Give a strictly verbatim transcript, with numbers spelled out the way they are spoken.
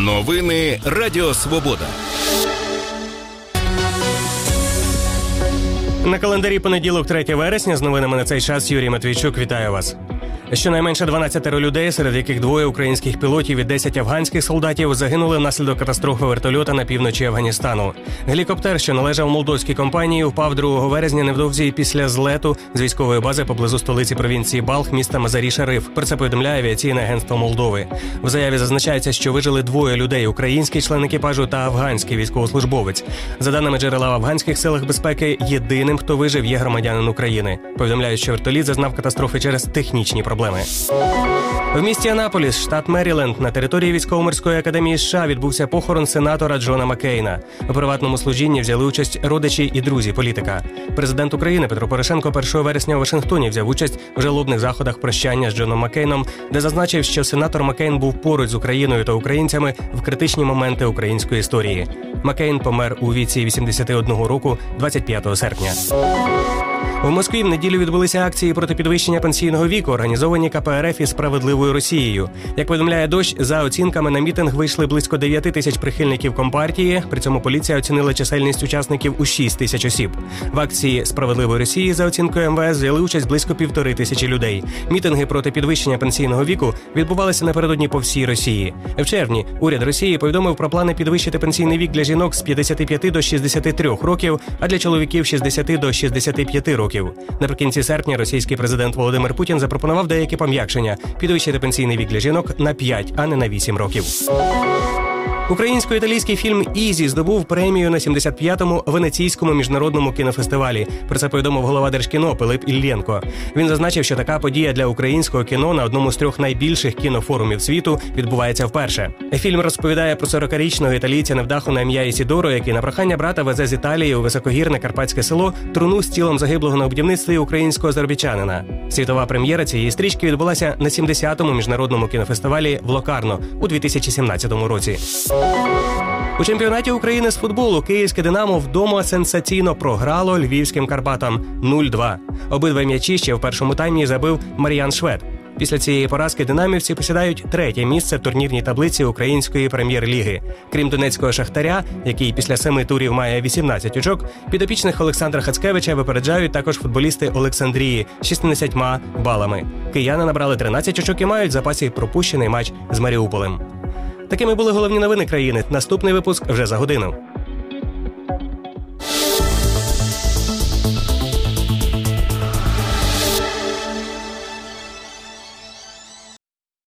Новини Радіо Свобода. На календарі понеділок, третє вересня. З новинами на цей час Юрій Матвійчук. Вітаю вас. Щонайменше дванадцять людей, серед яких двоє українських пілотів і десять афганських солдатів, загинули внаслідок катастрофи вертольота на півночі Афганістану. Гелікоптер, що належав молдовській компанії, впав другого вересня невдовзі після злету з військової бази поблизу столиці провінції Балх, міста Мазарі-Шариф. Про це повідомляє авіаційне агентство Молдови. В заяві зазначається, що вижили двоє людей – український член екіпажу та афганський військовослужбовець. За даними джерела в афганських силах безпеки, єдиним, хто вижив, є громадянин України. Повідомляють, що вертоліт зазнав катастрофи через технічні проблеми. В місті Анаполіс, штат Меріленд, на території Військово-морської академії США відбувся похорон сенатора Джона Маккейна. У приватному служінні взяли участь родичі і друзі політика. Президент України Петро Порошенко першого вересня у Вашингтоні взяв участь в жалобних заходах прощання з Джоном Маккейном, де зазначив, що сенатор Маккейн був поруч з Україною та українцями в критичні моменти української історії. Маккейн помер у віці вісімдесят один року двадцять п'ятого серпня. У Москві в неділю відбулися акції проти підвищення пенсійного віку, організовані ка пе ер еф і «Справедливою Росією». Як повідомляє «Дощ», за оцінками на мітинг вийшли близько дев'ять тисяч прихильників Компартії, при цьому поліція оцінила чисельність учасників у шість тисяч осіб. В акції «Справедливої Росії» за оцінкою ем ве ес взяли участь близько півтори тисячі людей. Мітинги проти підвищення пенсійного віку відбувалися напередодні по всій Росії. В червні уряд Росії повідомив про плани підвищити пенсійний вік для жінок з п'ятдесят п'ять до шістдесят три років, а для чоловіків з шістдесят до шістдесят п'ять років. Наприкінці серпня російський президент Володимир Путін запропонував деякі пом'якшення – підвищити пенсійний вік для жінок на п'ять, а не на вісім років. Українсько-італійський фільм «Ізі» здобув премію на сімдесят п'ятому Венеційському міжнародному кінофестивалі. Про це повідомив голова Держкіно Пилип Іллєнко. Він зазначив, що така подія для українського кіно на одному з трьох найбільших кінофорумів світу відбувається вперше. Фільм розповідає про сорокарічного італійця невдаху на ім'я Ісідоро, який на прохання брата везе з Італії у високогірне карпатське село труну з тілом загиблого на будівництві українського заробітчанина. Світова прем'єра цієї стрічки відбулася на сімдесятому міжнародному кінофестивалі в Локарно у дві тисячі сімнадцятому році. У чемпіонаті України з футболу київське «Динамо» вдома сенсаційно програло львівським «Карпатам» нуль два. Обидва м'ячі ще в першому таймі забив Мар'ян Швед. Після цієї поразки динамівці посідають третє місце в турнірній таблиці української прем'єр-ліги. Крім донецького «Шахтаря», який після семи турів має вісімнадцять очок, підопічних Олександра Хацкевича випереджають також футболісти Олександрії з шістнадцятьма балами. Кияни набрали тринадцять очок і мають в запасі пропущений матч з Маріуполем. Такими були головні новини країни. Наступний випуск вже за годину.